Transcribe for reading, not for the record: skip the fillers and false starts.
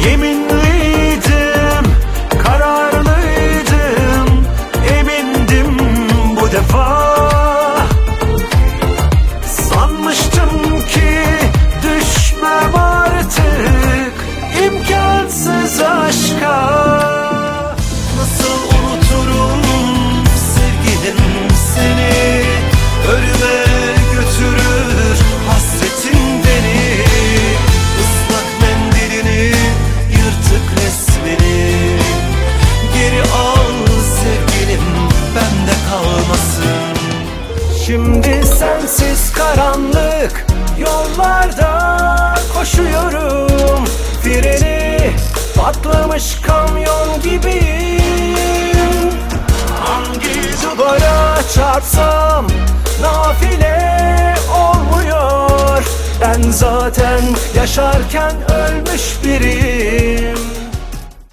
Yeminliydim, kararlıydım, emindim bu defa. Sanmıştım ki düşmem artık imkansız aşka. Nasıl unuturum sevgilim seni, ölüme götürür hasretin beni. Islak mendilini, yırtık resmini geri al sevgilim, bende kalmasın. Şimdi sensiz karanlık yollarda koşuyorum, freni patlamış kamyon gibiyim. Hangi duvara çarpsam nafile olmuyor. Ben zaten yaşarken ölmüş biriyim.